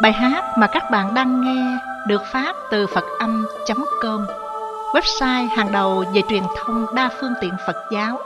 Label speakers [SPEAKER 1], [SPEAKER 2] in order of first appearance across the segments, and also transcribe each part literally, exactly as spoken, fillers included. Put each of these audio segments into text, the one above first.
[SPEAKER 1] Bài hát mà các bạn đang nghe được phát từ phật âm chấm com, website hàng đầu về truyền thông đa phương tiện Phật giáo.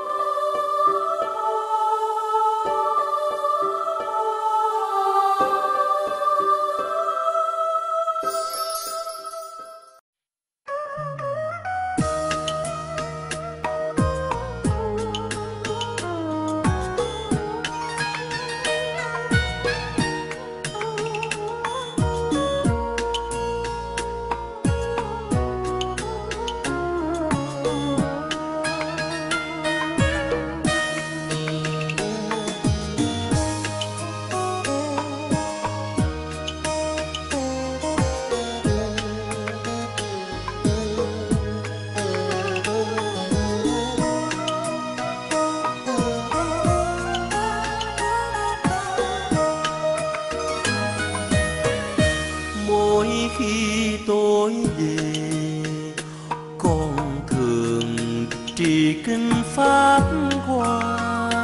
[SPEAKER 2] Khi tối về con thường trì kinh pháp hoa,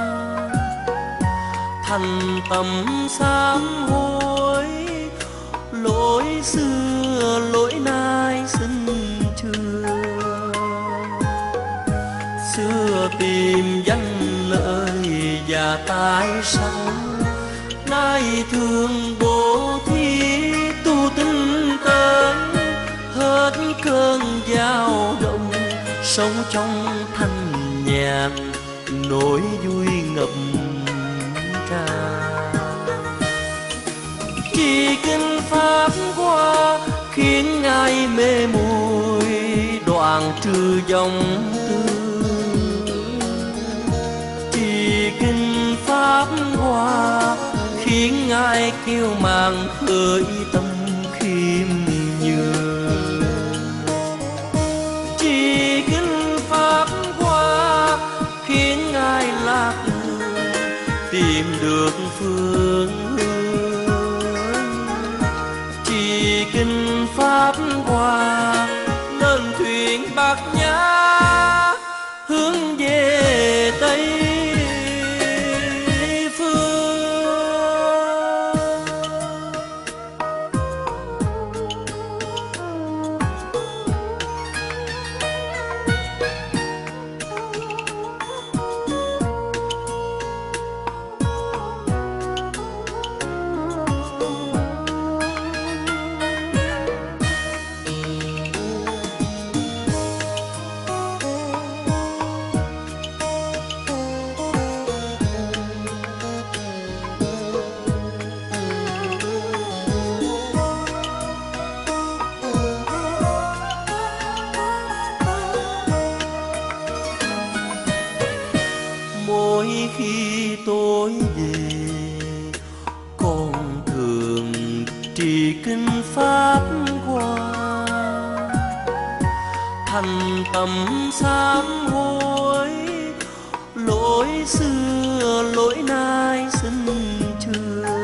[SPEAKER 2] thành tâm sám hối lỗi xưa lỗi nay xin chừa. Xưa tìm danh lợi và tài sống, nay thương bố thí tu tinh tấn, hết cơn dao động sống trong thanh nhàn, nỗi vui ngập tràn. Chỉ kinh pháp hoa khiến ai mê muội, đoạn trừ dòng tư. Chỉ kinh pháp hoa khiến ai kiêu màng khởi tâm khiêm nhường. Chỉ kinh pháp hoa khiến ai lạc đường tìm được phương hướng. Chỉ kinh pháp hoa nên thuyền bát nhã hướng về Tây. Mỗi khi tối về con thường trì kinh pháp hoa, thành tâm sám hối lỗi xưa lỗi nay xin chừa.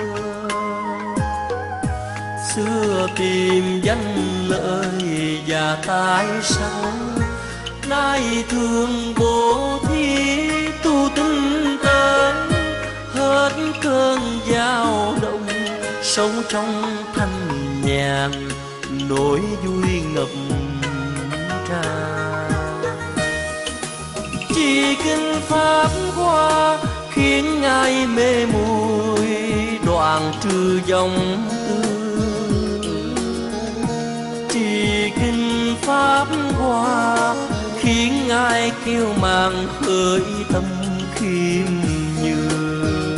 [SPEAKER 2] Xưa tìm danh lợi và tài sống, nay thương bố thí tu tinh tấn, hết cơn dao động sống trong thanh nhàn, nỗi vui ngập tràn. Chỉ kinh pháp hoa khiến ai mê muội, đoạn trừ dòng tư. Chỉ kinh pháp hoa khiến ai kiêu màng khởi tâm khiêm nhường.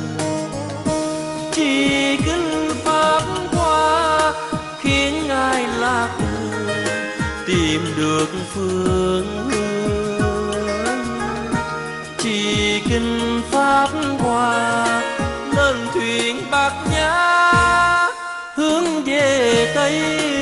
[SPEAKER 2] Chỉ kinh pháp hoa khiến ai lạc đường tìm được phương hướng. Chỉ kinh pháp hoa nên thuyền bát nhã hướng về Tây.